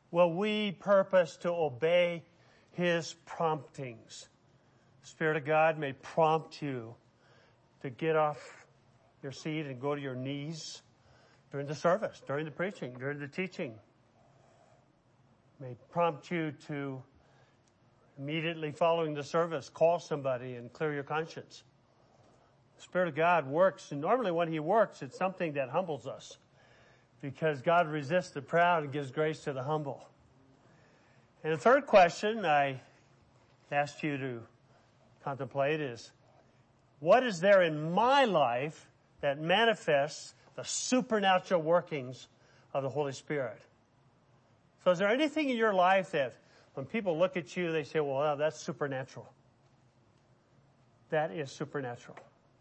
will we purpose to obey His promptings. The Spirit of God may prompt you to get off your seat and go to your knees during the service, during the preaching, during the teaching. May prompt you to immediately following the service, call somebody and clear your conscience. The Spirit of God works, and normally when He works, it's something that humbles us, because God resists the proud and gives grace to the humble. And the third question I asked you to contemplate is, what is there in my life that manifests the supernatural workings of the Holy Spirit? So is there anything in your life that when people look at you, they say, well, that's supernatural? That is supernatural.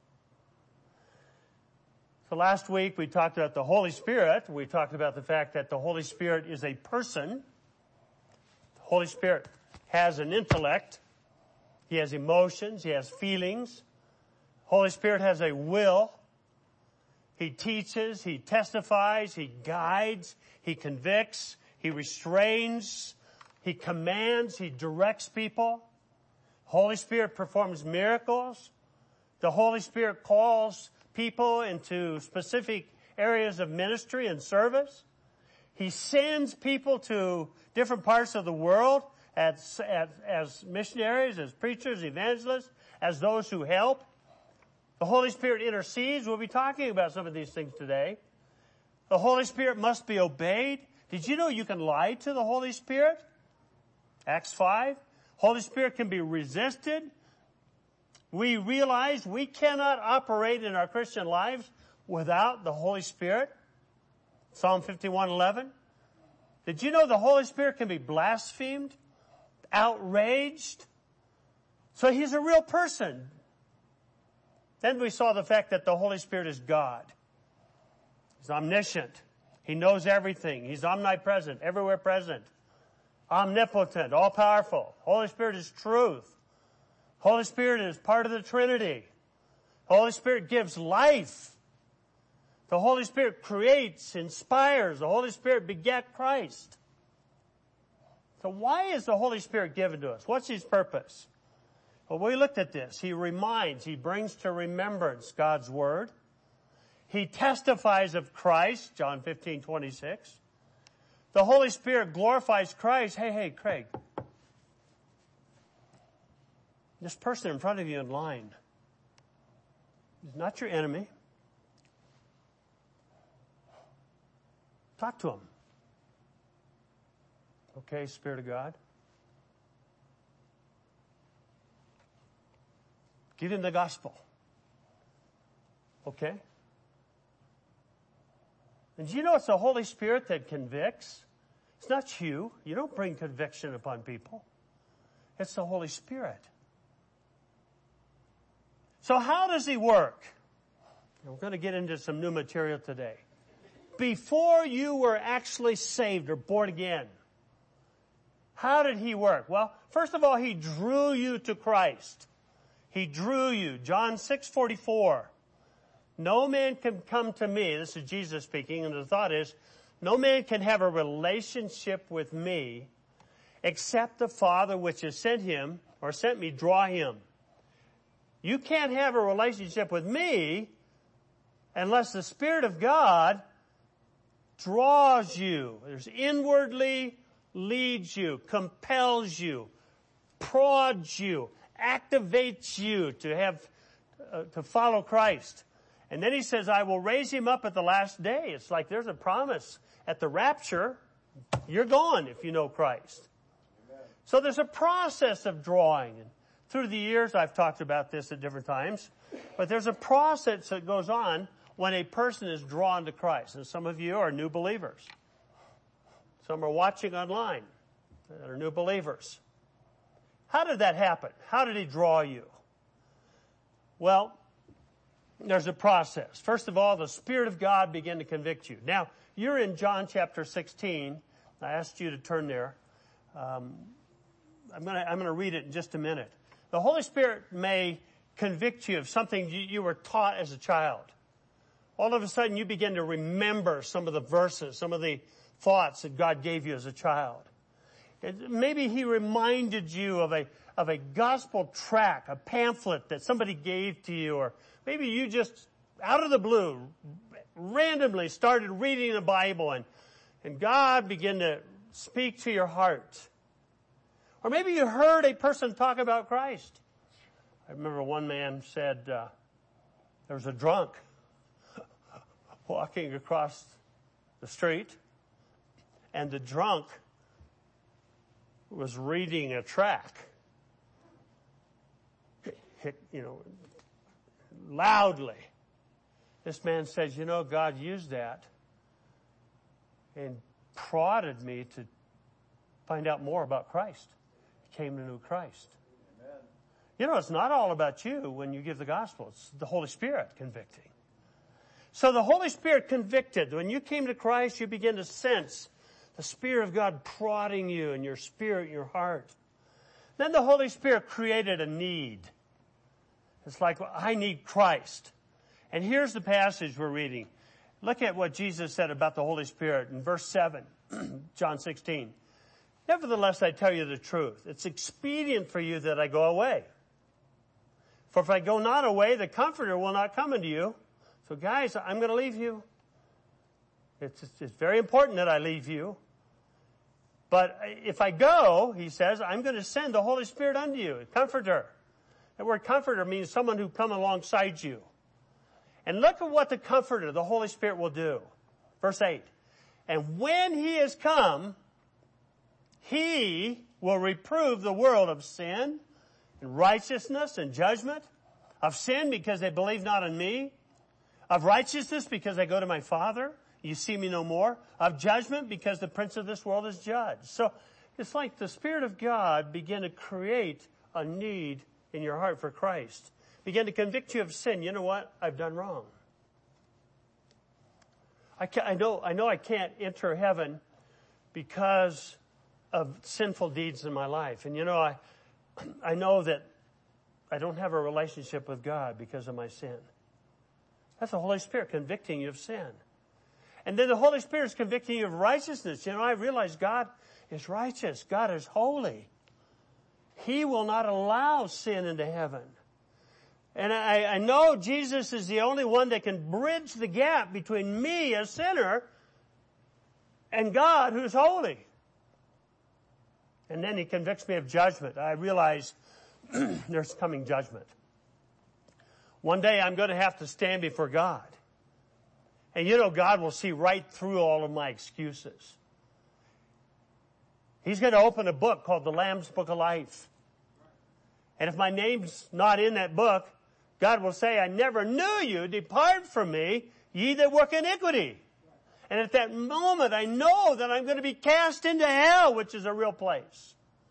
So last week we talked about the Holy Spirit. We talked about the fact that the Holy Spirit is a person. The Holy Spirit has an intellect. He has emotions. He has feelings. Holy Spirit has a will. He teaches. He testifies. He guides. He convicts. He restrains. He commands. He directs people. Holy Spirit performs miracles. The Holy Spirit calls people into specific areas of ministry and service. He sends people to different parts of the world as missionaries, as preachers, evangelists, as those who help. The Holy Spirit intercedes. We'll be talking about some of these things today. The Holy Spirit must be obeyed. Did you know you can lie to the Holy Spirit? Acts 5. Holy Spirit can be resisted. We realize we cannot operate in our Christian lives without the Holy Spirit. Psalm 51:11. Did you know the Holy Spirit can be blasphemed, outraged? So He's a real person. Then we saw the fact that the Holy Spirit is God. He's omniscient. He knows everything. He's omnipresent, everywhere present. Omnipotent, all-powerful. Holy Spirit is truth. Holy Spirit is part of the Trinity. Holy Spirit gives life. The Holy Spirit creates, inspires. The Holy Spirit begat Christ. So why is the Holy Spirit given to us? What's His purpose? Well, we looked at this. He reminds, He brings to remembrance God's Word. He testifies of Christ, John 15:26. The Holy Spirit glorifies Christ. Hey, Craig. This person in front of you in line is not your enemy. Talk to him. Okay, Spirit of God. Give him the gospel. Okay? And do you know it's the Holy Spirit that convicts? It's not you. You don't bring conviction upon people. It's the Holy Spirit. So how does He work? And we're going to get into some new material today. Before you were actually saved or born again, how did He work? Well, first of all, He drew you to Christ. He drew you. John 6:44. No man can come to me. This is Jesus speaking, and the thought is, no man can have a relationship with me except the Father which has sent him or sent me draw him. You can't have a relationship with me unless the Spirit of God draws you. There's inwardly leads you, compels you, prods you, activates you to have to follow Christ. And then He says, I will raise him up at the last day. It's like there's a promise. At the rapture, you're gone if you know Christ. Amen. So there's a process of drawing. And through the years, I've talked about this at different times. But there's a process that goes on when a person is drawn to Christ. And some of you are new believers. Some are watching online that are new believers. How did that happen? How did He draw you? Well, there's a process. First of all, the Spirit of God began to convict you. Now, you're in John chapter 16. I asked you to turn there. I'm going to read it in just a minute. The Holy Spirit may convict you of something you were taught as a child, all of a sudden you begin to remember some of the verses, some of the thoughts that God gave you as a child. Maybe He reminded you of a gospel tract, a pamphlet that somebody gave to you, or maybe you just, out of the blue, randomly started reading the Bible and God began to speak to your heart. Or maybe you heard a person talk about Christ. I remember one man said, there was a drunk walking across the street, and the drunk was reading a tract, loudly. This man says, God used that and prodded me to find out more about Christ. He came to know Christ. Amen. It's not all about you when you give the gospel. It's the Holy Spirit convicting. So the Holy Spirit convicted. When you came to Christ, you begin to sense the Spirit of God prodding you in your spirit, your heart. Then the Holy Spirit created a need. It's like, I need Christ. And here's the passage we're reading. Look at what Jesus said about the Holy Spirit in verse 7, John 16. Nevertheless, I tell you the truth. It's expedient for you that I go away. For if I go not away, the Comforter will not come unto you. So guys, I'm going to leave you. It's very important that I leave you. But if I go, he says, I'm going to send the Holy Spirit unto you, a Comforter. The word Comforter means someone who come alongside you. And look at what the Comforter, the Holy Spirit, will do. Verse 8. And when He is come, He will reprove the world of sin and righteousness and judgment. Of sin because they believe not in me. Of righteousness because I go to my Father. You see me no more. Of judgment because the prince of this world is judged. So it's like the Spirit of God began to create a need in your heart for Christ. Began to convict you of sin. You know what? I've done wrong. I know I can't enter heaven because of sinful deeds in my life. And I know that I don't have a relationship with God because of my sin. That's the Holy Spirit convicting you of sin. And then the Holy Spirit is convicting you of righteousness. I realize God is righteous. God is holy. He will not allow sin into heaven. And I know Jesus is the only one that can bridge the gap between me, a sinner, and God, who's holy. And then He convicts me of judgment. I realize there's coming judgment. One day I'm going to have to stand before God. And God will see right through all of my excuses. He's going to open a book called the Lamb's Book of Life. And if my name's not in that book, God will say, I never knew you. Depart from me, ye that work iniquity. And at that moment, I know that I'm going to be cast into hell, which is a real place.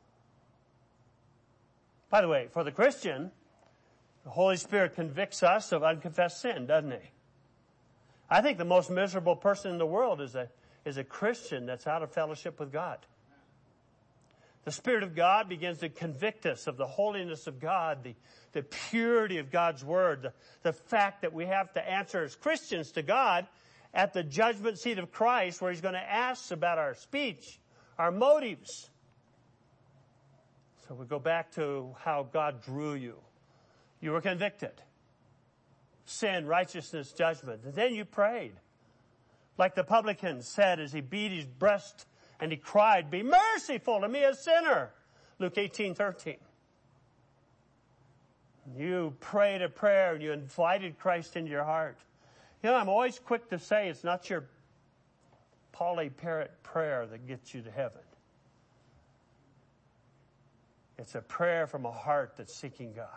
By the way, for the Christian, the Holy Spirit convicts us of unconfessed sin, doesn't He? I think the most miserable person in the world is a Christian that's out of fellowship with God. The Spirit of God begins to convict us of the holiness of God, the purity of God's Word, the fact that we have to answer as Christians to God at the judgment seat of Christ, where He's going to ask about our speech, our motives. So we go back to how God drew you. You were convicted. Sin, righteousness, judgment. And then you prayed. Like the publican said as he beat his breast and he cried, be merciful to me, a sinner. Luke 18:13. You prayed a prayer and you invited Christ into your heart. I'm always quick to say it's not your Polly Parrot prayer that gets you to heaven. It's a prayer from a heart that's seeking God.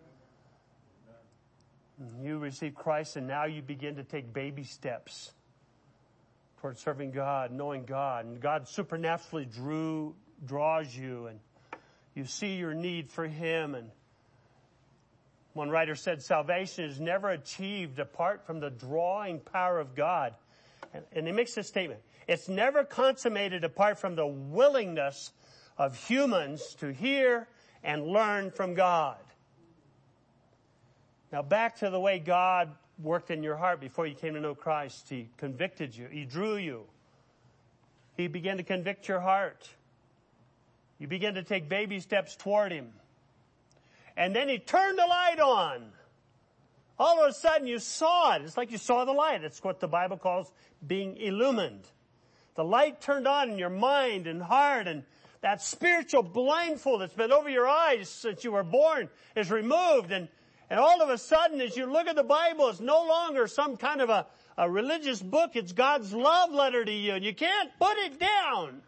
You receive Christ and now you begin to take baby steps towards serving God, knowing God. And God supernaturally draws you and you see your need for Him. And one writer said, salvation is never achieved apart from the drawing power of God. And he makes this statement. It's never consummated apart from the willingness of humans to hear and learn from God. Now back to the way God worked in your heart before you came to know Christ. He convicted you. He drew you. He began to convict your heart. You began to take baby steps toward Him. And then He turned the light on. All of a sudden you saw it. It's like you saw the light. It's what the Bible calls being illumined. The light turned on in your mind and heart, and that spiritual blindfold that's been over your eyes since you were born is removed. And all of a sudden, as you look at the Bible, it's no longer some kind of a religious book. It's God's love letter to you, and you can't put it down.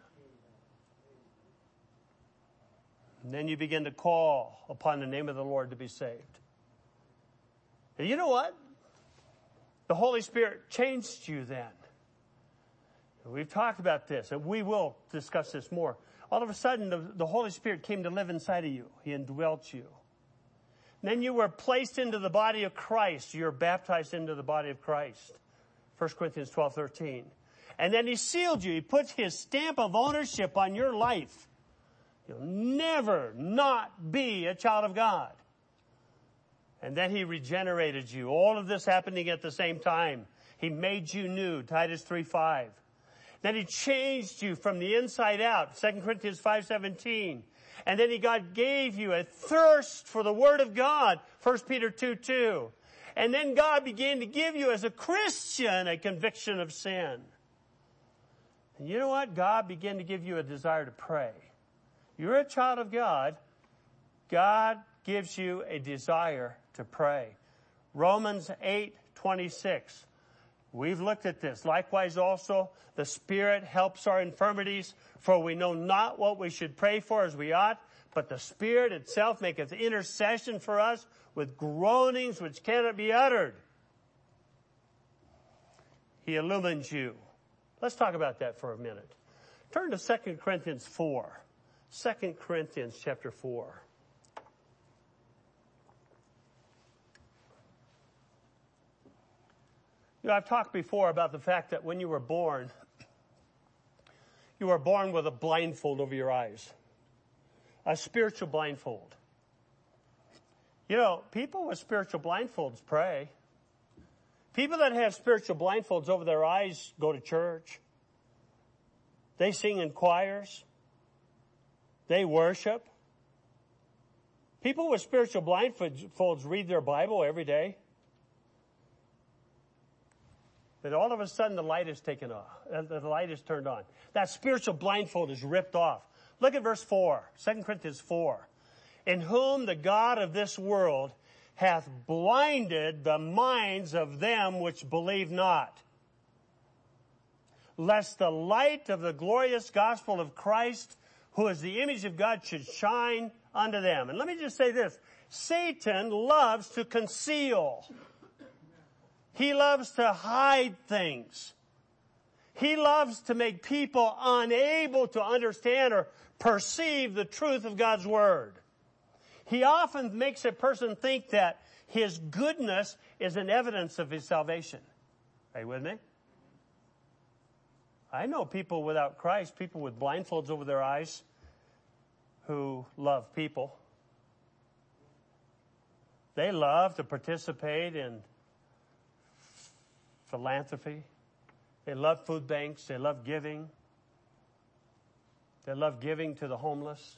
And then you begin to call upon the name of the Lord to be saved. And you know what? The Holy Spirit changed you then. We've talked about this, and we will discuss this more. All of a sudden, the Holy Spirit came to live inside of you. He indwelt you. And then you were placed into the body of Christ. You're baptized into the body of Christ. 1 Corinthians 12:13. And then He sealed you. He put His stamp of ownership on your life. You'll never not be a child of God. And then He regenerated you. All of this happening at the same time. He made you new. Titus 3:5. Then He changed you from the inside out. 2 Corinthians 5:17. And then God gave you a thirst for the Word of God. 1 Peter 2:2. And then God began to give you as a Christian a conviction of sin. And you know what? God began to give you a desire to pray. You're a child of God. God gives you a desire to pray. Romans 8:26. We've looked at this. Likewise also, the Spirit helps our infirmities, for we know not what we should pray for as we ought, but the Spirit itself maketh intercession for us with groanings which cannot be uttered. He illumines you. Let's talk about that for a minute. Turn to 2 Corinthians 4. 2 Corinthians chapter 4. You know, I've talked before about the fact that when you were born with a blindfold over your eyes. A spiritual blindfold. You know, people with spiritual blindfolds pray. People that have spiritual blindfolds over their eyes go to church. They sing in choirs. They worship. People with spiritual blindfolds read their Bible every day. But all of a sudden the light is taken off. The light is turned on. That spiritual blindfold is ripped off. Look at verse 4, 2 Corinthians 4. In whom the God of this world hath blinded the minds of them which believe not, lest the light of the glorious gospel of Christ, who is the image of God, should shine unto them. And let me just say this. Satan loves to conceal. He loves to hide things. He loves to make people unable to understand or perceive the truth of God's Word. He often makes a person think that his goodness is an evidence of his salvation. Are you with me? I know people without Christ, people with blindfolds over their eyes, who love people. They love to participate in philanthropy. They love food banks. They love giving. They love giving to the homeless.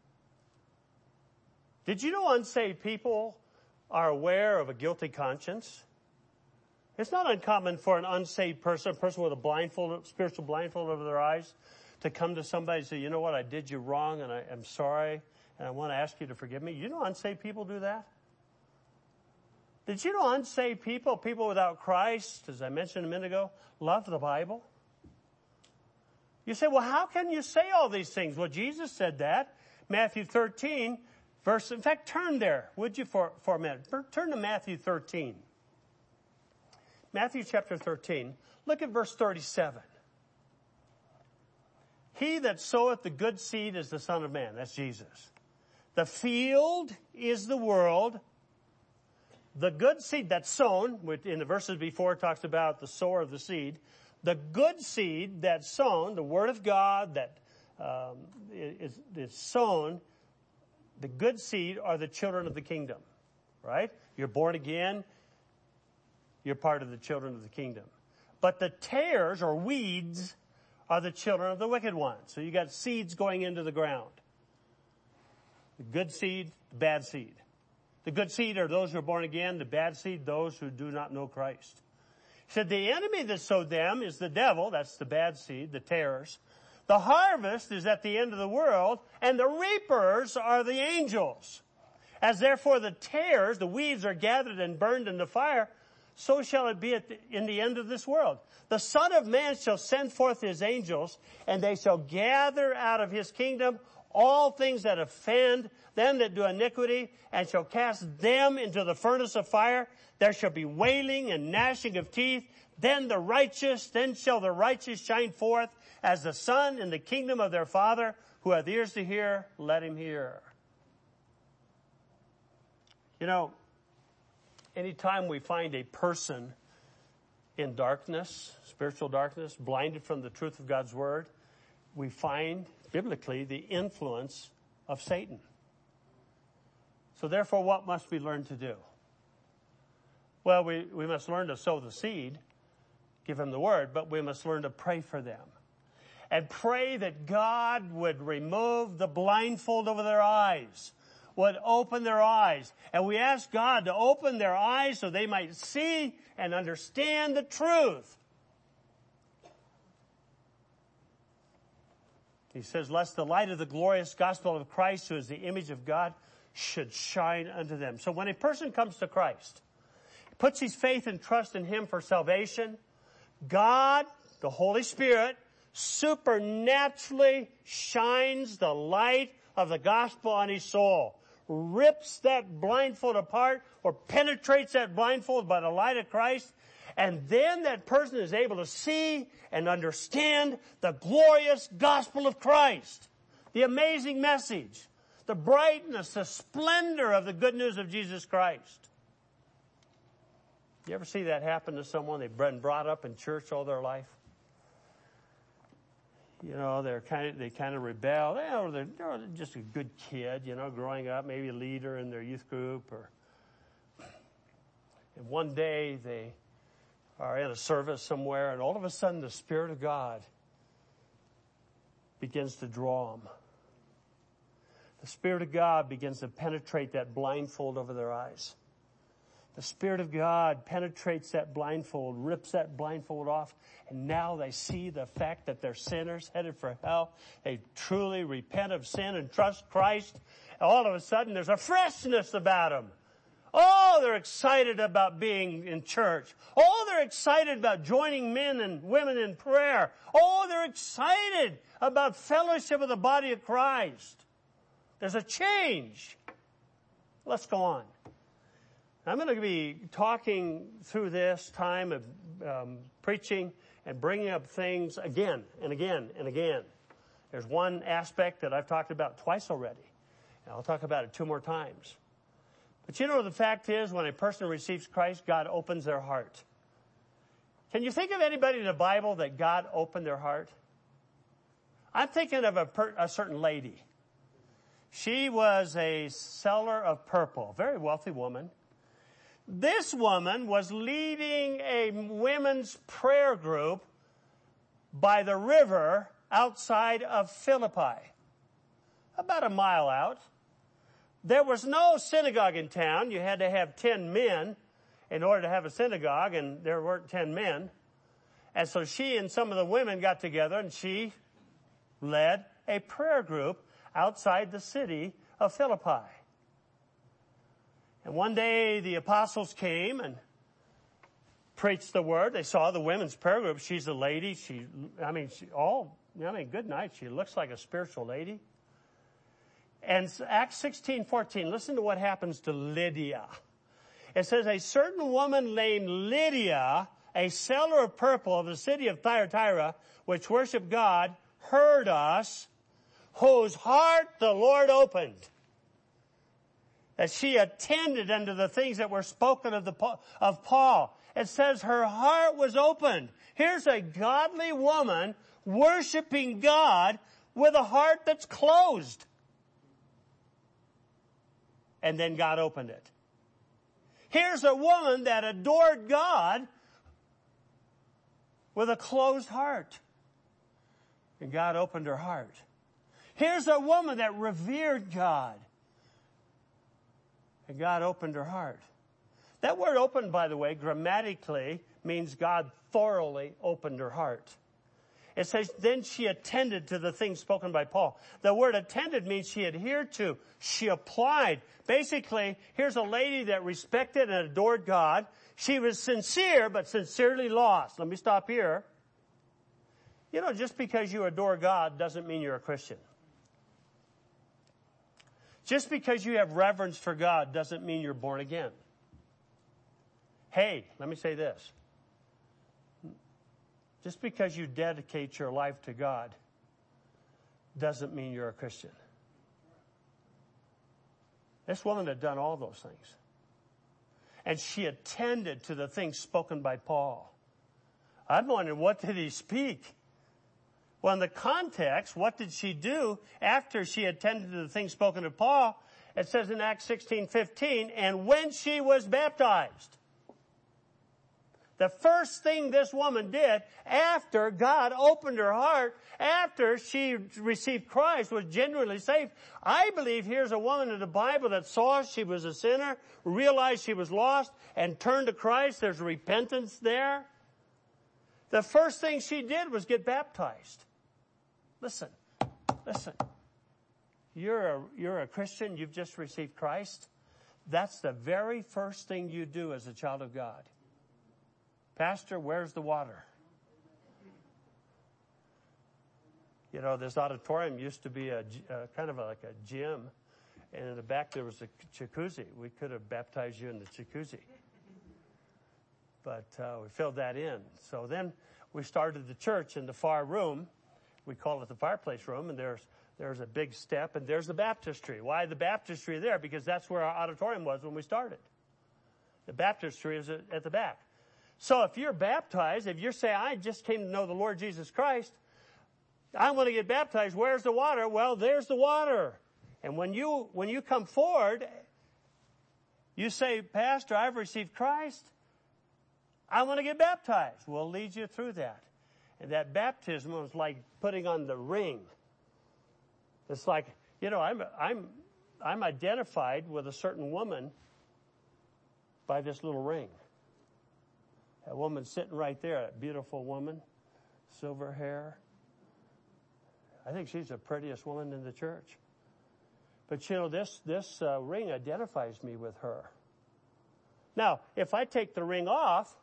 Did you know unsaved people are aware of a guilty conscience? It's not uncommon for an unsaved person, a person with a blindfold, spiritual blindfold over their eyes, to come to somebody and say, you know what, I did you wrong and I'm sorry and I want to ask you to forgive me. You know unsaved people do that? Did you know unsaved people, people without Christ, as I mentioned a minute ago, love the Bible? You say, well, how can you say all these things? Well, Jesus said that. Matthew 13, verse, in fact, turn there, would you, for a minute. Turn to Matthew 13. Matthew chapter 13. Look at verse 37. He that soweth the good seed is the Son of Man. That's Jesus. The field is the world. The good seed that's sown, which in the verses before talks about the sower of the seed. The good seed that's sown, the Word of God that is sown, the good seed are the children of the kingdom, right? You're born again. you're part of the children of the kingdom. But the tares or weeds are the children of the wicked one. So you got seeds going into the ground. The good seed, the bad seed. The good seed are those who are born again. The bad seed, those who do not know Christ. He said the enemy that sowed them is the devil. That's the bad seed, the tares. The harvest is at the end of the world, and the reapers are the angels. As therefore the tares, the weeds, are gathered and burned in the fire, so shall it be in the end of this world. The Son of Man shall send forth his angels, and they shall gather out of his kingdom all things that offend, them that do iniquity, and shall cast them into the furnace of fire. There shall be wailing and gnashing of teeth. Then shall the righteous shine forth as the sun in the kingdom of their Father. Who hath ears to hear, let him hear. You know, anytime we find a person in darkness, spiritual darkness, blinded from the truth of God's word, we find biblically the influence of Satan. So therefore, what must we learn to do? Well, we must learn to sow the seed, give them the word, but we must learn to pray for them. And pray that God would remove the blindfold over their eyes, would open their eyes. And we ask God to open their eyes so they might see and understand the truth. He says, lest the light of the glorious gospel of Christ, who is the image of God, should shine unto them. So when a person comes to Christ, puts his faith and trust in him for salvation, God, the Holy Spirit, supernaturally shines the light of the gospel on his soul, rips that blindfold apart or penetrates that blindfold by the light of Christ, and then that person is able to see and understand the glorious gospel of Christ, the amazing message, the brightness, the splendor of the good news of Jesus Christ. You ever see that happen to someone? They've been brought up in church all their life. You know, they kind of rebel. They're just a good kid, you know, growing up, maybe a leader in their youth group. And one day they are in a service somewhere, and all of a sudden the Spirit of God begins to draw them. The Spirit of God begins to penetrate that blindfold over their eyes. The Spirit of God penetrates that blindfold, rips that blindfold off, and now they see the fact that they're sinners headed for hell. They truly repent of sin and trust Christ. And all of a sudden, there's a freshness about them. Oh, they're excited about being in church. Oh, they're excited about joining men and women in prayer. Oh, they're excited about fellowship of the body of Christ. There's a change. Let's go on. I'm going to be talking through this time of preaching and bringing up things again and again and again. There's one aspect that I've talked about twice already, and I'll talk about it 2 more times. But you know, the fact is, when a person receives Christ, God opens their heart. Can you think of anybody in the Bible that God opened their heart? I'm thinking of a certain lady. She was a seller of purple, a very wealthy woman. This woman was leading a women's prayer group by the river outside of Philippi, about a mile out. There was no synagogue in town. You had to have 10 men in order to have a synagogue, and there weren't 10 men. And so she and some of the women got together, and she led a prayer group outside the city of Philippi. And one day the apostles came and preached the word. They saw the women's prayer group. She's a lady. Good night. She looks like a spiritual lady. And Acts 16:14, listen to what happens to Lydia. It says, a certain woman named Lydia, a seller of purple of the city of Thyatira, which worshiped God, heard us, whose heart the Lord opened, that she attended unto the things that were spoken of Paul. It says her heart was opened. Here's a godly woman worshiping God with a heart that's closed. And then God opened it. Here's a woman that adored God with a closed heart. And God opened her heart. Here's a woman that revered God. And God opened her heart. That word open, by the way, grammatically means God thoroughly opened her heart. It says, then she attended to the things spoken by Paul. The word attended means she adhered to, she applied. Basically, here's a lady that respected and adored God. She was sincere, but sincerely lost. Let me stop here. You know, just because you adore God doesn't mean you're a Christian. Just because you have reverence for God doesn't mean you're born again. Hey, let me say this. Just because you dedicate your life to God doesn't mean you're a Christian. This woman had done all those things. And she attended to the things spoken by Paul. I'm wondering, what did he speak? Well, in the context, what did she do after she attended to the things spoken to Paul? It says in Acts 16:15, and when she was baptized. The first thing this woman did after God opened her heart, after she received Christ, was genuinely saved. I believe here's a woman in the Bible that saw she was a sinner, realized she was lost, and turned to Christ. There's repentance there. The first thing she did was get baptized. Listen. You're a Christian. You've just received Christ. That's the very first thing you do as a child of God. Pastor, where's the water? You know, this auditorium used to be like a gym, and in the back there was a jacuzzi. We could have baptized you in the jacuzzi, but we filled that in. So then we started the church in the far room. We call it the fireplace room, and there's a big step, and there's the baptistry. Why the baptistry there? Because that's where our auditorium was when we started. The baptistry is at the back. So if you're baptized, if you say, I just came to know the Lord Jesus Christ, I want to get baptized, where's the water? Well, there's the water. And when you come forward, you say, Pastor, I've received Christ. I want to get baptized. We'll lead you through that. And that baptism was like putting on the ring. It's like, you know, I'm identified with a certain woman by this little ring. That woman sitting right there, that beautiful woman, silver hair. I think she's the prettiest woman in the church. But you know, this ring identifies me with her. Now, if I take the ring off,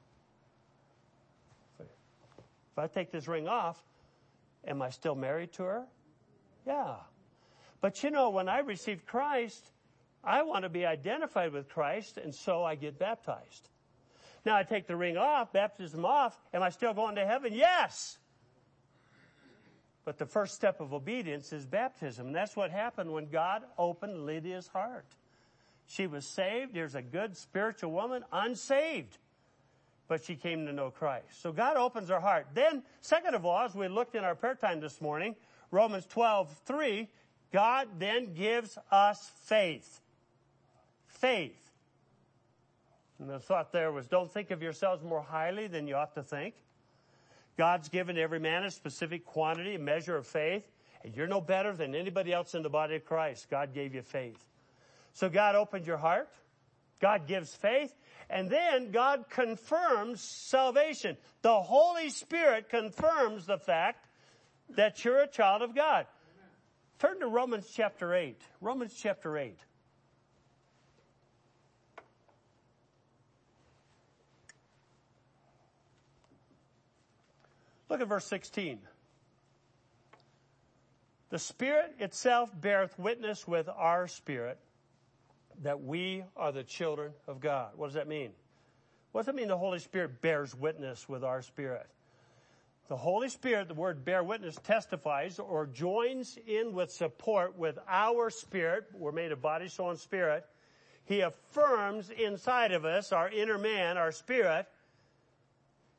am I still married to her? Yeah. But you know, when I received Christ, I want to be identified with Christ, and so I get baptized. Now I take the ring off, baptism off. Am I still going to heaven? Yes. But the first step of obedience is baptism. And that's what happened when God opened Lydia's heart. She was saved. Here's a good spiritual woman, unsaved. But she came to know Christ. So God opens her heart. Then, second of all, as we looked in our prayer time this morning, Romans 12:3, God then gives us faith. Faith. And the thought there was, don't think of yourselves more highly than you ought to think. God's given every man a specific quantity, a measure of faith. And you're no better than anybody else in the body of Christ. God gave you faith. So God opened your heart. God gives faith. And then God confirms salvation. The Holy Spirit confirms the fact that you're a child of God. Turn to Romans chapter 8. Romans chapter 8. Look at verse 16. The Spirit itself beareth witness with our spirit that we are the children of God. What does that mean? What does it mean the Holy Spirit bears witness with our spirit? The Holy Spirit, the word bear witness, testifies or joins in with support with our spirit. We're made of body, soul, and spirit. He affirms inside of us, our inner man, our spirit,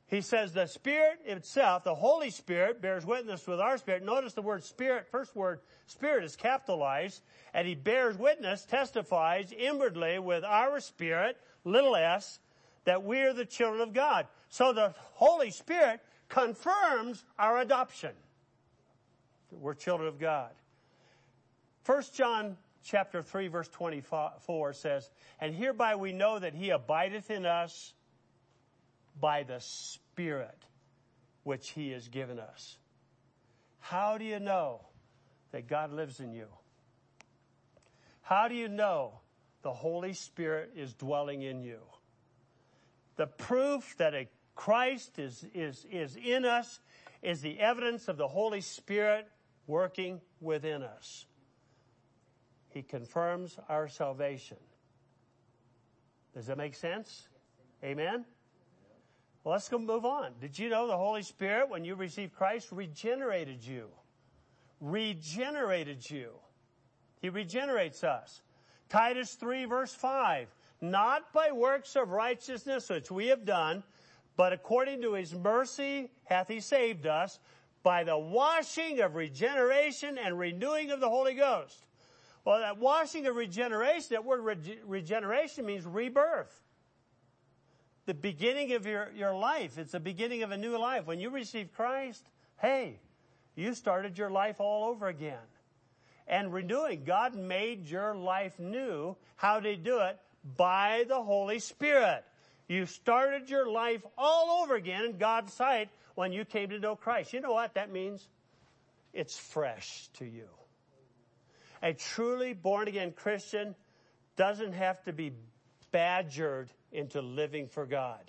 He says the Spirit itself, the Holy Spirit, bears witness with our spirit. Notice the word Spirit, first word, Spirit is capitalized, and He bears witness, testifies inwardly with our spirit, little s, that we are the children of God. So the Holy Spirit confirms our adoption. We're children of God. 1 John chapter 3, verse 24 says, and hereby we know that He abideth in us by the Spirit which He has given us. How do you know that God lives in you? How do you know the Holy Spirit is dwelling in you? The proof that a Christ is in us is the evidence of the Holy Spirit working within us. He confirms our salvation. Does that make sense? Amen? Well, let's go move on. Did you know the Holy Spirit, when you received Christ, regenerated you? Regenerated you. He regenerates us. Titus 3, verse 5. Not by works of righteousness which we have done, but according to His mercy hath He saved us by the washing of regeneration and renewing of the Holy Ghost. Well, that washing of regeneration, that word regeneration means rebirth. The beginning of your life. It's the beginning of a new life. When you received Christ, hey, you started your life all over again. And renewing, God made your life new. How did He do it? By the Holy Spirit. You started your life all over again in God's sight when you came to know Christ. You know what that means? It's fresh to you. A truly born-again Christian doesn't have to be badgered into living for God.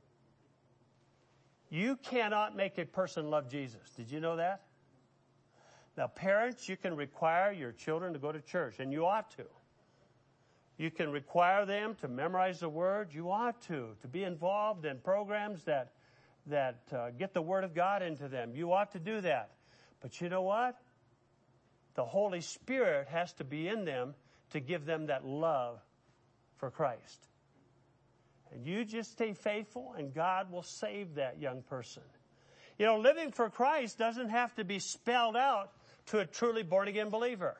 You cannot make a person love Jesus. Did you know that? Now, parents, you can require your children to go to church, and you ought to. You can require them to memorize the Word. You ought to be involved in programs that get the Word of God into them. You ought to do that. But you know what? The Holy Spirit has to be in them to give them that love for Christ. And you just stay faithful, and God will save that young person. You know, living for Christ doesn't have to be spelled out to a truly born-again believer.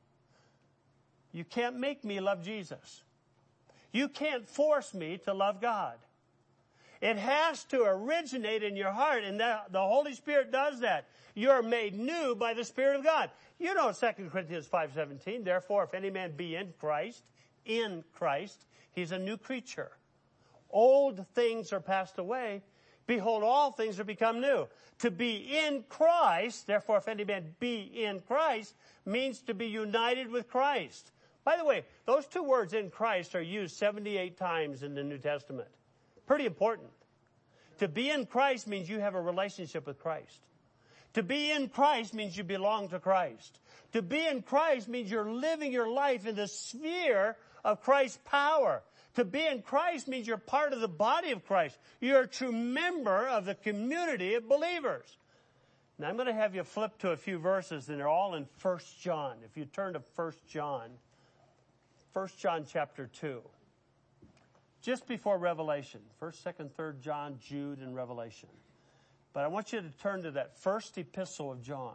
You can't make me love Jesus. You can't force me to love God. It has to originate in your heart, and the Holy Spirit does that. You're made new by the Spirit of God. You know 2 Corinthians 5:17, therefore if any man be in Christ, he's a new creature. Old things are passed away. Behold, all things are become new. To be in Christ, therefore if any man be in Christ, means to be united with Christ. By the way, those two words in Christ are used 78 times in the New Testament. Pretty important. To be in Christ means you have a relationship with Christ. To be in Christ means you belong to Christ. To be in Christ means you're living your life in the sphere of Christ's power. To be in Christ means you're part of the body of Christ. You're a true member of the community of believers. Now I'm going to have you flip to a few verses, and they're all in 1 John. If you turn to 1 John chapter 2. Just before Revelation. 1st, 2nd, 3rd John, Jude, and Revelation. But I want you to turn to that first epistle of John.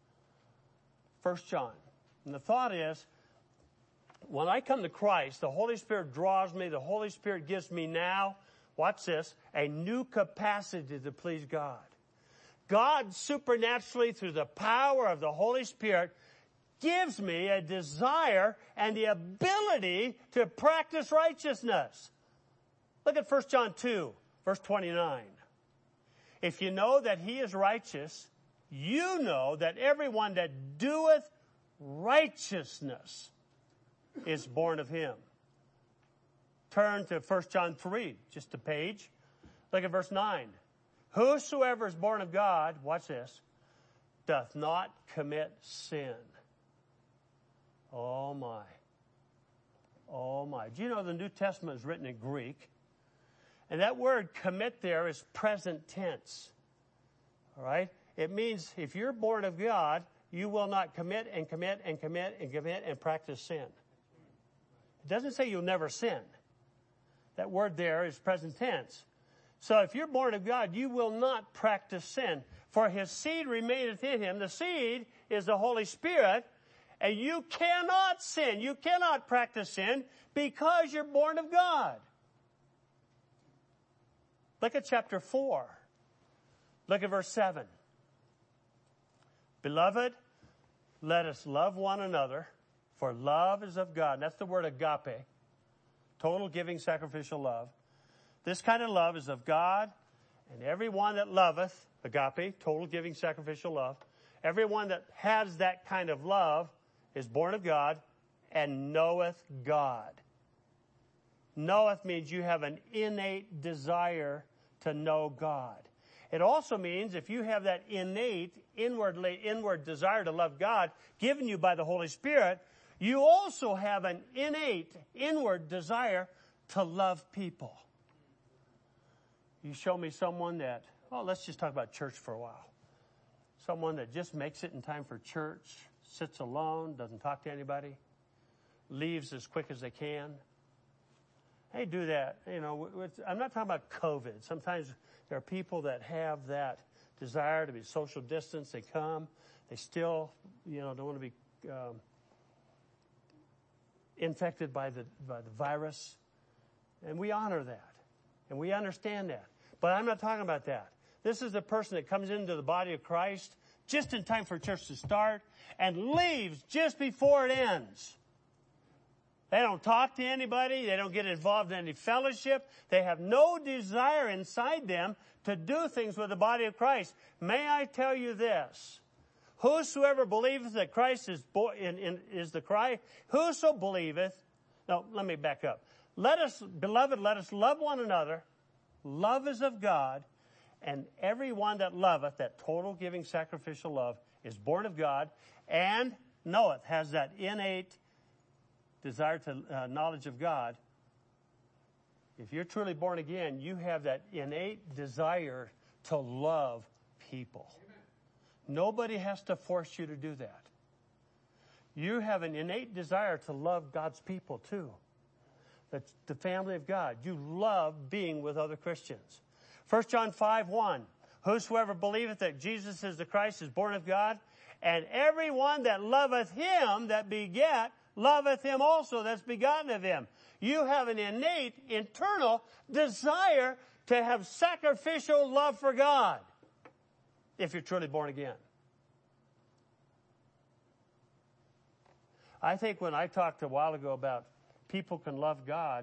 1 John. And the thought is, when I come to Christ, the Holy Spirit draws me. The Holy Spirit gives me now, watch this, a new capacity to please God. God supernaturally, through the power of the Holy Spirit, gives me a desire and the ability to practice righteousness. Look at 1 John 2, verse 29. If you know that He is righteous, you know that everyone that doeth righteousness is born of Him. Turn to 1 John 3, just a page. Look at verse 9. Whosoever is born of God, watch this, doth not commit sin. Oh my. Oh my. Do you know the New Testament is written in Greek? And that word commit there is present tense. All right? It means if you're born of God, you will not commit and commit and commit and commit and practice sin. It doesn't say you'll never sin. That word there is present tense. So if you're born of God, you will not practice sin. For his seed remaineth in him. The seed is the Holy Spirit. And you cannot sin. You cannot practice sin because you're born of God. Look at chapter 4. Look at verse 7. Beloved, let us love one another, for love is of God. And that's the word agape. Total giving, sacrificial love. This kind of love is of God, and everyone that loveth, agape, total giving, sacrificial love, everyone that has that kind of love is born of God and knoweth God. Knoweth means you have an innate desire to know God. It also means if you have that innate, inward desire to love God given you by the Holy Spirit, you also have an innate, inward desire to love people. You show me someone that, let's just talk about church for a while. Someone that just makes it in time for church, sits alone, doesn't talk to anybody, leaves as quick as they can. Hey, do that. I'm not talking about COVID. Sometimes there are people that have that desire to be social distance. They come. They still, don't want to be infected by the virus. And we honor that. And we understand that. But I'm not talking about that. This is a person that comes into the body of Christ just in time for church to start and leaves just before it ends. They don't talk to anybody. They don't get involved in any fellowship. They have no desire inside them to do things with the body of Christ. May I tell you this? Whosoever believeth that Christ is the Christ, whoso believeth, no, let me back up. Beloved, let us love one another. Love is of God, and everyone that loveth, that total giving sacrificial love, is born of God and knoweth, has that innate desire to knowledge of God. If you're truly born again, you have that innate desire to love people. Amen. Nobody has to force you to do that. You have an innate desire to love God's people too. That's the family of God. You love being with other Christians. 1 John 5:1. Whosoever believeth that Jesus is the Christ is born of God, and everyone that loveth him that begat loveth him also that's begotten of him. You have an innate, internal desire to have sacrificial love for God if you're truly born again. I think when I talked a while ago about people can love God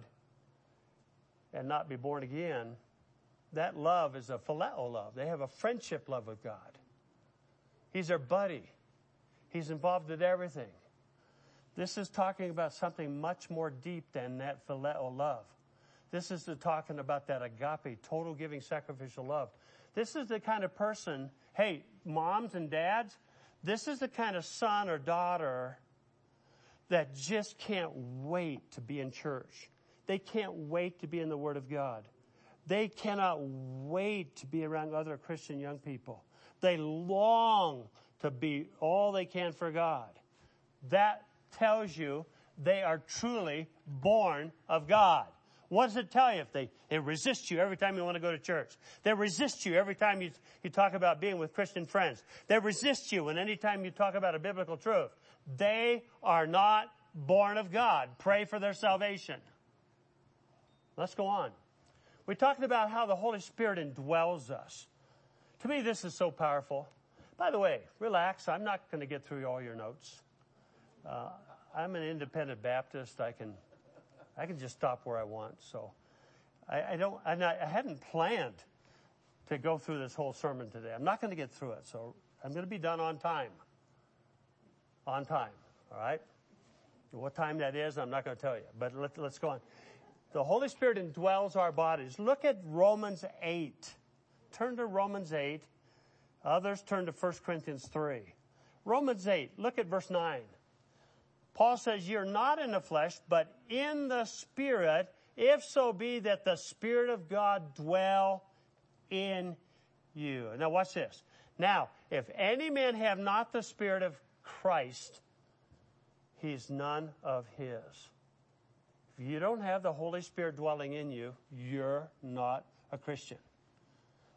and not be born again, that love is a phileo love. They have a friendship love with God. He's their buddy. He's involved in everything. This is talking about something much more deep than that phileo love. This is talking about that agape, total giving, sacrificial love. This is the kind of person, hey, moms and dads, this is the kind of son or daughter that just can't wait to be in church. They can't wait to be in the Word of God. They cannot wait to be around other Christian young people. They long to be all they can for God. That tells you they are truly born of God. What does it tell you? If they resist you every time you want to go to church. They resist you every time you talk about being with Christian friends. They resist you and any time you talk about a biblical truth. They are not born of God. Pray for their salvation. Let's go on. We're talking about how the Holy Spirit indwells us. To me, this is so powerful. By the way, relax. I'm not going to get through all your notes. I'm an independent Baptist. I can just stop where I want. So I hadn't planned to go through this whole sermon today. I'm not going to get through it. So I'm going to be done on time. On time. All right? What time that is, I'm not going to tell you. But let's go on. The Holy Spirit indwells our bodies. Look at Romans 8. Turn to Romans 8. Others turn to 1 Corinthians 3. Romans 8. Look at verse 9. Paul says, you're not in the flesh, but in the Spirit, if so be that the Spirit of God dwell in you. Now watch this. Now, if any man have not the Spirit of Christ, he's none of his. If you don't have the Holy Spirit dwelling in you, you're not a Christian.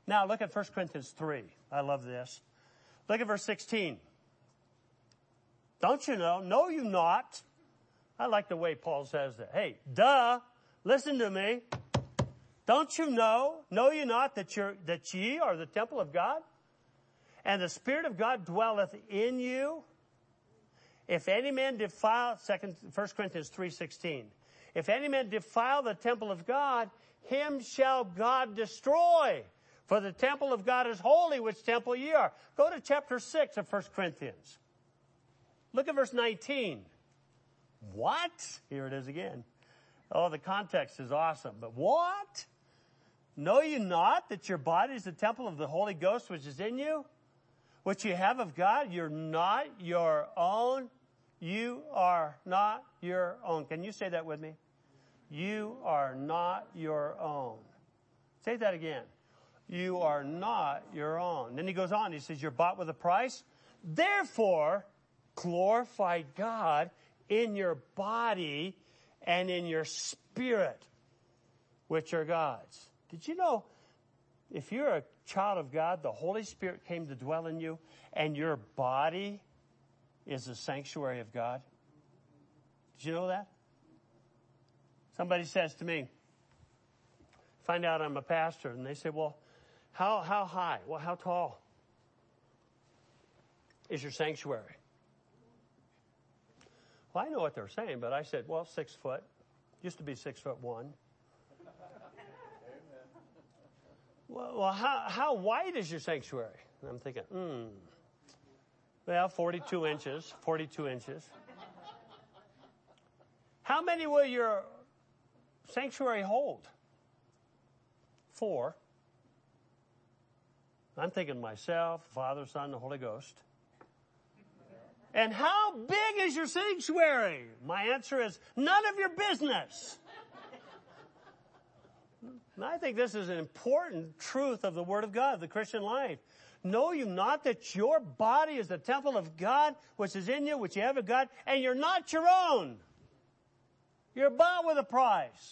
Now look at 1 Corinthians 3. I love this. Look at verse 16. Don't you know? Know you not? I like the way Paul says that. Hey, duh, listen to me. Don't you know? Know you not that ye are the temple of God? And the Spirit of God dwelleth in you? If any man defile, 1 Corinthians 3:16. If any man defile the temple of God, him shall God destroy. For the temple of God is holy, which temple ye are. Go to chapter 6 of 1 Corinthians. Look at verse 19. What? Here it is again. Oh, the context is awesome. But what? Know you not that your body is the temple of the Holy Ghost which is in you? Which you have of God? You're not your own. You are not your own. Can you say that with me? You are not your own. Say that again. You are not your own. Then he goes on. He says, you're bought with a price. Therefore, glorify God in your body and in your spirit, which are God's. Did you know, if you're a child of God, the Holy Spirit came to dwell in you, and your body is the sanctuary of God? Did you know that? Somebody says to me, find out I'm a pastor, and they say, well, how high? Well, how tall is your sanctuary? Well, I know what they're saying, but I said, well, 6 foot. Used to be 6'1". Well, how wide is your sanctuary? And I'm thinking, well, 42 inches, 42 inches. How many will your sanctuary hold? 4. I'm thinking myself, Father, Son, the Holy Ghost. And how big is your sanctuary? My answer is none of your business. And I think this is an important truth of the Word of God, the Christian life. Know you not that your body is the temple of God, which is in you, which you have of God, and you're not your own. You're bought with a price.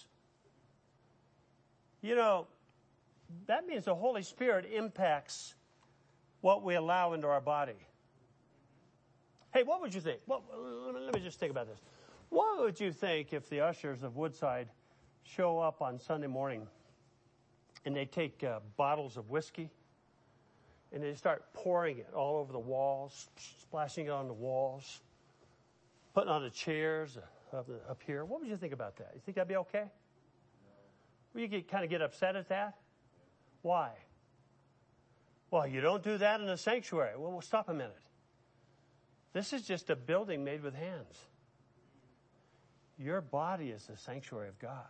You know, that means the Holy Spirit impacts what we allow into our body. Hey, what would you think? Well, let me just think about this. What would you think if the ushers of Woodside show up on Sunday morning and they take bottles of whiskey and they start pouring it all over the walls, splashing it on the walls, putting on the chairs up here? What would you think about that? You think that'd be okay? Well, you kind of get upset at that? Why? Well, you don't do that in a sanctuary. Well, stop a minute. This is just a building made with hands. Your body is the sanctuary of God.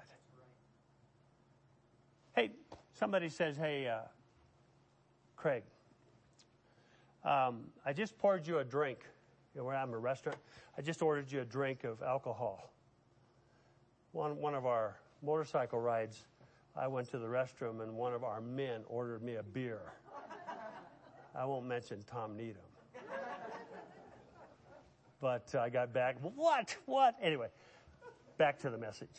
Hey, somebody says, hey, Craig, I just poured you a drink. You know, where I'm a restaurant. I just ordered you a drink of alcohol. One of our motorcycle rides, I went to the restroom and one of our men ordered me a beer. I won't mention Tom Needham. But I got back. What? Anyway, back to the message.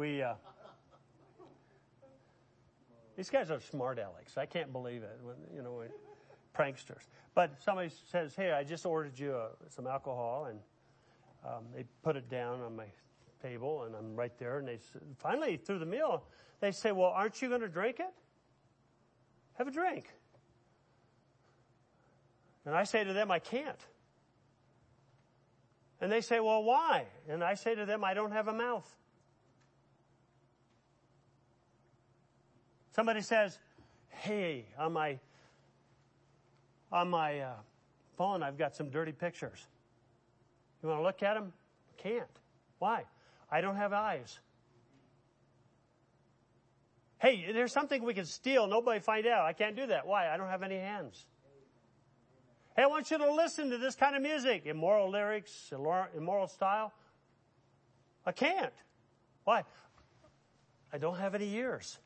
These guys are smart alecks. I can't believe it. Pranksters. But somebody says, hey, I just ordered you some alcohol, and they put it down on my table, and I'm right there. And they finally, through the meal, they say, well, aren't you going to drink it? Have a drink. And I say to them, I can't. And they say, well, why? And I say to them, I don't have a mouth. Somebody says, hey, on my phone, I've got some dirty pictures. You want to look at them? Can't. Why? I don't have eyes. Hey, there's something we can steal. Nobody find out. I can't do that. Why? I don't have any hands. Hey, I want you to listen to this kind of music. Immoral lyrics, immoral style. I can't. Why? I don't have any ears.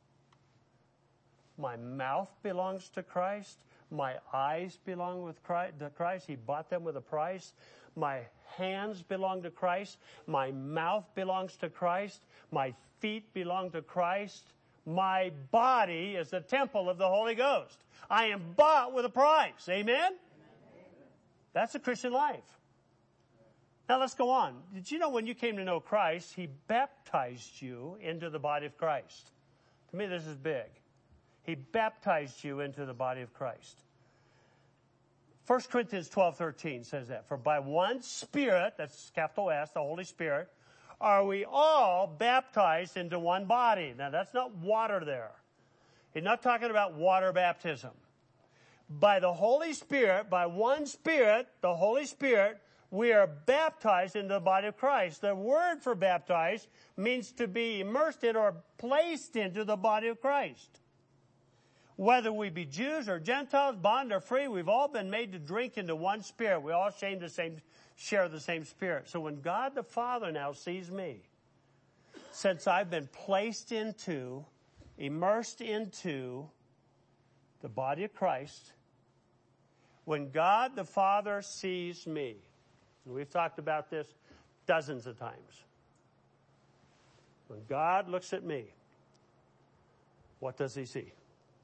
My mouth belongs to Christ. My eyes belong to Christ. He bought them with a price. My hands belong to Christ. My mouth belongs to Christ. My feet belong to Christ. My body is the temple of the Holy Ghost. I am bought with a price. Amen? That's the Christian life. Now let's go on. Did you know when you came to know Christ, He baptized you into the body of Christ? To me, this is big. He baptized you into the body of Christ. 1 Corinthians 12:13 says that. For by one Spirit, that's capital S, the Holy Spirit, are we all baptized into one body. Now that's not water there. He's not talking about water baptism. By the Holy Spirit, by one Spirit, the Holy Spirit, we are baptized into the body of Christ. The word for baptized means to be immersed in or placed into the body of Christ. Whether we be Jews or Gentiles, bond or free, we've all been made to drink into one Spirit. We all share the same Spirit. So when God the Father now sees me, since I've been placed into, immersed into the body of Christ, when God the Father sees me, and we've talked about this dozens of times, when God looks at me, what does He see?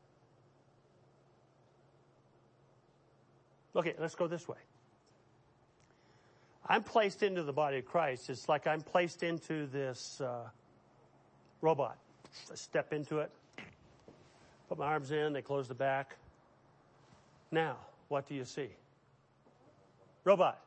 Okay, let's go this way. I'm placed into the body of Christ. It's like I'm placed into this robot. I step into it, put my arms in, they close the back. Now, what do you see? Robot.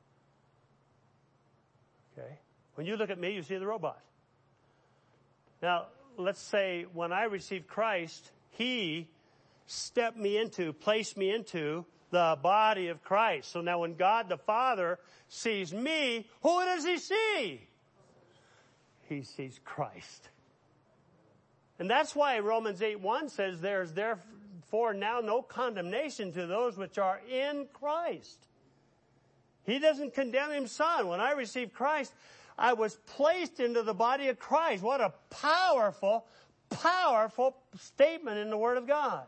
Okay. When you look at me, you see the robot. Now, let's say when I received Christ, He stepped me into, placed me into the body of Christ. So now when God the Father sees me, who does He see? He sees Christ. And that's why Romans 8:1 says there's therefore now no condemnation to those which are in Christ. He doesn't condemn His Son. When I received Christ, I was placed into the body of Christ. What a powerful, powerful statement in the Word of God.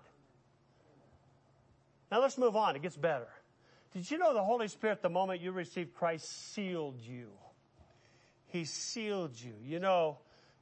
Now let's move on. It gets better. Did you know the Holy Spirit, the moment you received Christ, sealed you? He sealed you. You know,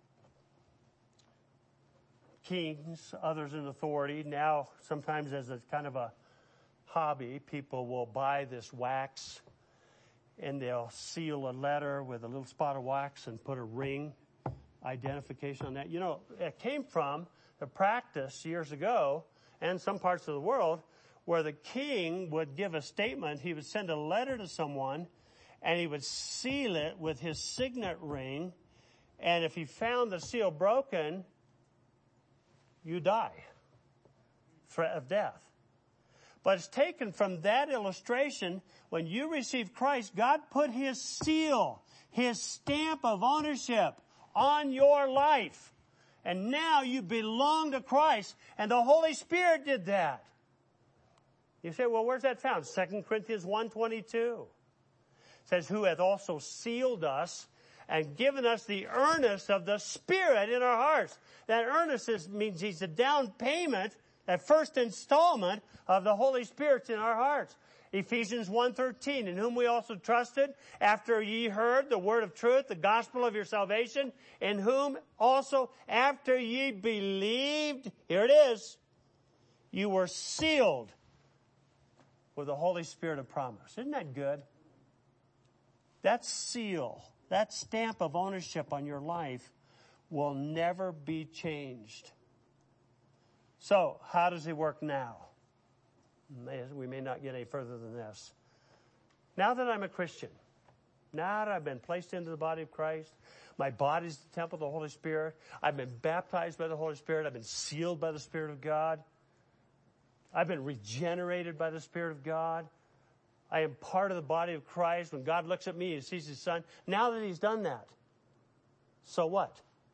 kings, others in authority, now sometimes as a kind of a hobby, people will buy this wax and they'll seal a letter with a little spot of wax and put a ring identification on that. You know, it came from the practice years ago and some parts of the world where the king would give a statement. He would send a letter to someone and he would seal it with his signet ring. And if he found the seal broken, you die. Threat of death. But it's taken from that illustration. When you receive Christ, God put His seal, His stamp of ownership on your life. And now you belong to Christ. And the Holy Spirit did that. You say, well, where's that found? 2 Corinthians 1:22. It says, who hath also sealed us and given us the earnest of the Spirit in our hearts. That earnest means He's a down payment, that first installment of the Holy Spirit in our hearts. Ephesians 1:13, in whom we also trusted, after ye heard the word of truth, the gospel of your salvation, in whom also after ye believed, here it is, you were sealed with the Holy Spirit of promise. Isn't that good? That seal, that stamp of ownership on your life will never be changed. So, how does He work now? We may not get any further than this. Now that I'm a Christian, now that I've been placed into the body of Christ, my body's the temple of the Holy Spirit, I've been baptized by the Holy Spirit, I've been sealed by the Spirit of God, I've been regenerated by the Spirit of God, I am part of the body of Christ. When God looks at me, He sees His Son. Now that He's done that, so what?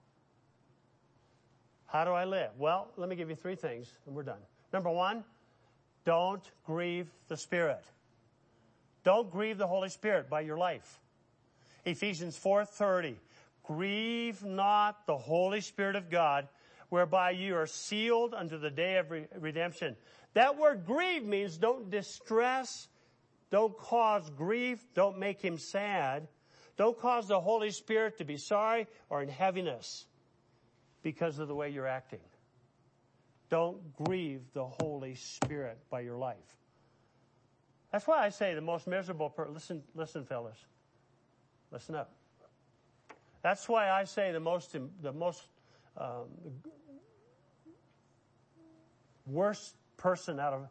How do I live? Well, let me give you 3 things, and we're done. Number 1, don't grieve the Spirit. Don't grieve the Holy Spirit by your life. Ephesians 4:30, grieve not the Holy Spirit of God, whereby you are sealed unto the day of redemption. That word grieve means don't distress, don't cause grief, don't make Him sad, don't cause the Holy Spirit to be sorry or in heaviness. because of the way you're acting. Don't grieve the Holy Spirit by your life. That's why I say the most miserable person. Listen, fellas. Listen up. That's why I say the most worst person out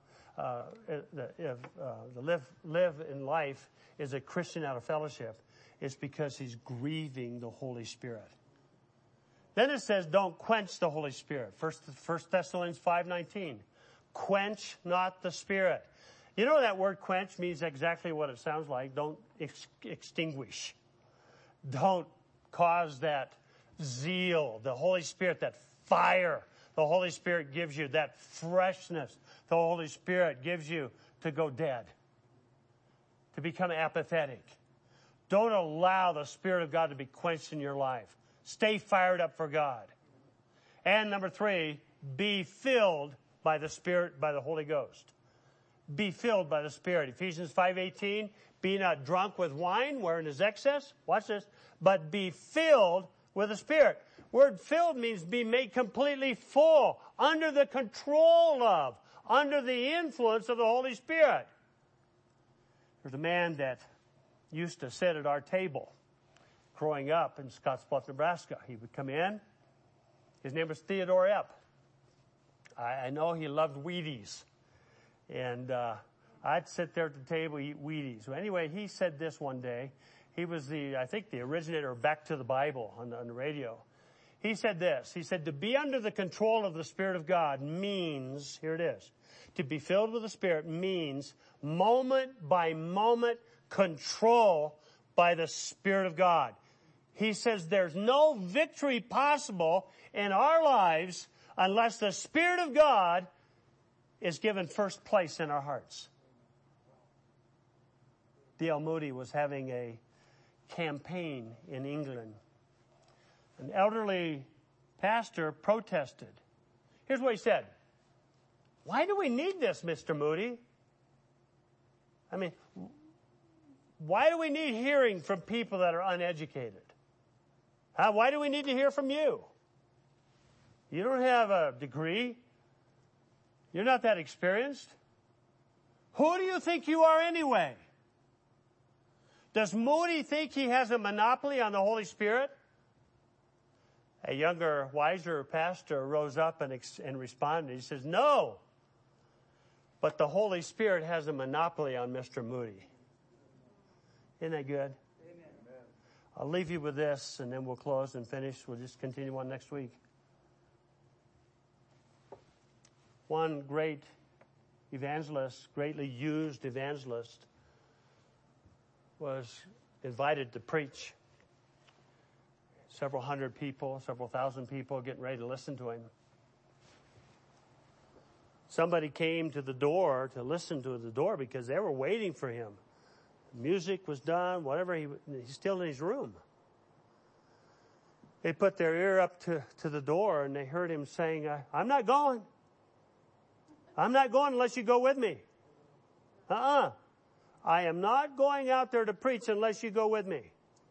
of live in life is a Christian out of fellowship. It's because he's grieving the Holy Spirit. Then it says, don't quench the Holy Spirit. First Thessalonians 5:19. Quench not the Spirit. You know that word quench means exactly what it sounds like. Don't extinguish. Don't cause that zeal, the Holy Spirit, that fire. The Holy Spirit gives you that freshness. The Holy Spirit gives you to go dead, to become apathetic. Don't allow the Spirit of God to be quenched in your life. Stay fired up for God. And number 3, be filled by the Spirit, by the Holy Ghost. Be filled by the Spirit. Ephesians 5:18, be not drunk with wine, wherein is excess. Watch this. But be filled with the Spirit. Word filled means be made completely full, under the control of, under the influence of the Holy Spirit. There's a man that used to sit at our table growing up in Scottsbluff, Nebraska. He would come in. His name was Theodore Epp. I know he loved Wheaties. And I'd sit there at the table, eat Wheaties. Well, anyway, he said this one day. He was the originator of Back to the Bible on the radio. He said this. He said, to be under the control of the Spirit of God means, here it is, to be filled with the Spirit means moment by moment control by the Spirit of God. He says there's no victory possible in our lives unless the Spirit of God is given first place in our hearts. D.L. Moody was having a campaign in England. An elderly pastor protested. Here's what he said. Why do we need this, Mr. Moody? I mean, why do we need hearing from people that are uneducated? Why do we need to hear from you? You don't have a degree. You're not that experienced. Who do you think you are anyway? Does Moody think he has a monopoly on the Holy Spirit? A younger, wiser pastor rose up and responded. He says, no, but the Holy Spirit has a monopoly on Mr. Moody. Isn't that good? Amen. I'll leave you with this, and then we'll close and finish. We'll just continue on next week. One great evangelist, greatly used evangelist, was invited to preach. Several hundred people, several thousand people getting ready to listen to him. Somebody came to the door to listen to the door because they were waiting for him. Music was done, whatever, he's still in his room. They put their ear up to the door and they heard him saying, I'm not going. I'm not going unless you go with me. I am not going out there to preach unless you go with me.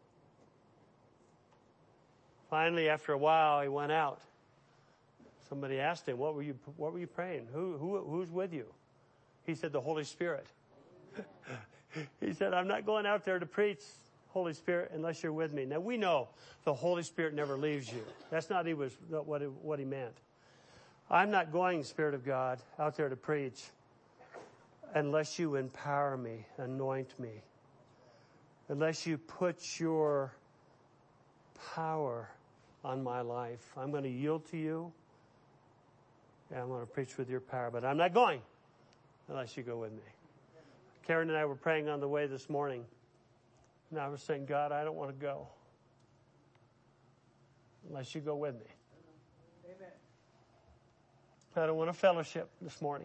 Finally, after a while, he went out. Somebody asked him, what were you praying? Who's with you? He said, the Holy Spirit. He said, I'm not going out there to preach, Holy Spirit, unless you're with me. Now, we know the Holy Spirit never leaves you. That's not what he meant. I'm not going, Spirit of God, out there to preach unless you empower me, anoint me, unless you put your power on my life. I'm going to yield to you, and I'm going to preach with your power, but I'm not going unless you go with me. Karen and I were praying on the way this morning, and I was saying, God, I don't want to go unless you go with me. Amen. I don't want to fellowship this morning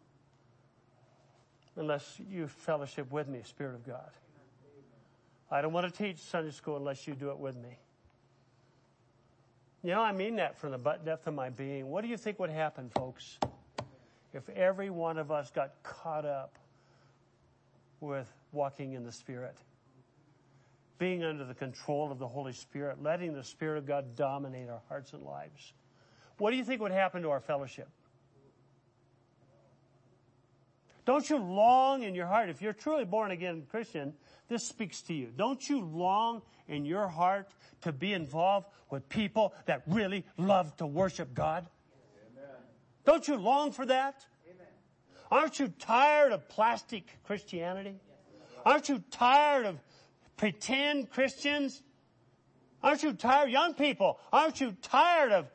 unless you fellowship with me, Spirit of God. I don't want to teach Sunday school unless you do it with me. You know, I mean that from the depth of my being. What do you think would happen, folks, if every one of us got caught up with walking in the Spirit, being under the control of the Holy Spirit, letting the Spirit of God dominate our hearts and lives? what do you think would happen to our fellowship? Don't you long in your heart, if you're truly born again Christian, this speaks to you. Don't you long in your heart to be involved with people that really love to worship God? Amen. Don't you long for that? Amen. Aren't you tired of plastic Christianity? Aren't you tired of pretend Christians? Aren't you tired, young people, aren't you tired of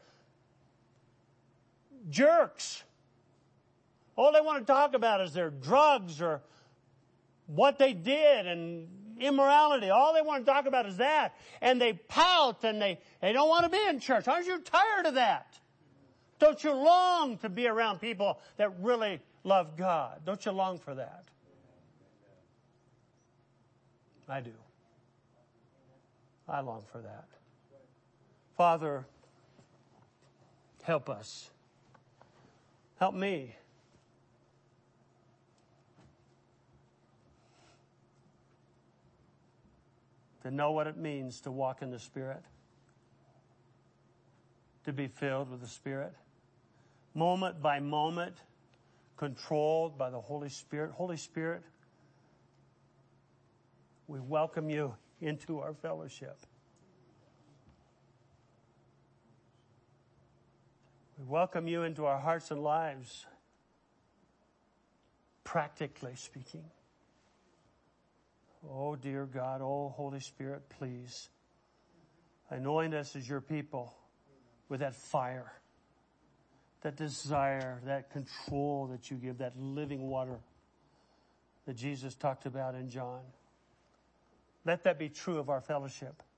jerks? All they want to talk about is their drugs or what they did and immorality. All they want to talk about is that. And they pout and they don't want to be in church. Aren't you tired of that? Don't you long to be around people that really love God? Don't you long for that? I do. I long for that. Father, help us. Help me. To know what it means to walk in the Spirit. To be filled with the Spirit. Moment by moment, controlled by the Holy Spirit. Holy Spirit, we welcome you into our fellowship. We welcome you into our hearts and lives, practically speaking. Oh, dear God, oh, Holy Spirit, please anoint us as your people with that fire, that desire, that control that you give, that living water that Jesus talked about in John. Let that be true of our fellowship.